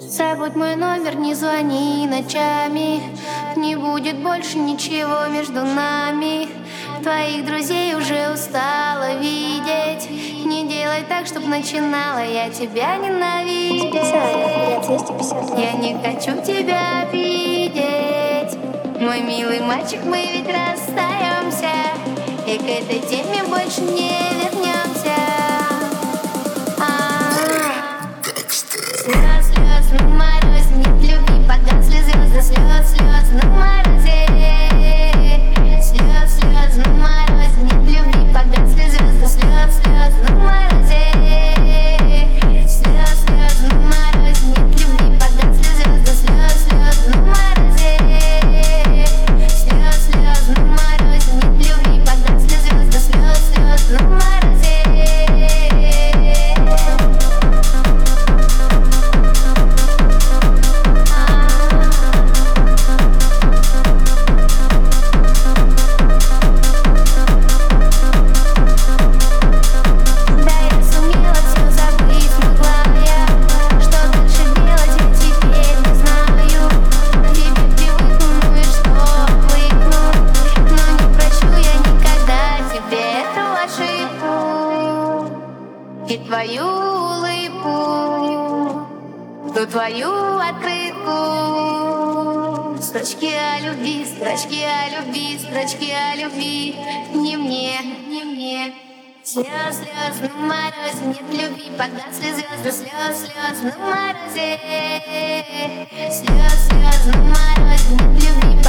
Забудь мой номер, не звони ночами. Не будет больше ничего между нами. Твоих друзей уже устала видеть. Не делай так, чтоб начинала я тебя ненавидеть. Я не хочу тебя обидеть. Мой милый мальчик, мы ведь расстаемся, и к этой теме больше не вернемся. Слез, слез на морозе, нет любви, погасли звезды. Слез, слез на морозе. Слез, слез на морозе, нет любви, погасли звезды. Слез, слез на морозе. Слез, слез на морозе, нет любви, погасли звезды. Слез, слез на морозе. Слез, слез на морозе, нет любви, погасли звезды. Слез, слез на морозе. И твою улыбку, ту твою открытку. Строчки о любви, строчки о любви, строчки о любви. Не мне, не мне. Слез, слез на морозе, нет любви, погасли звезды. Слез, слез на морозе. Слез, слез на морозе, нет любви.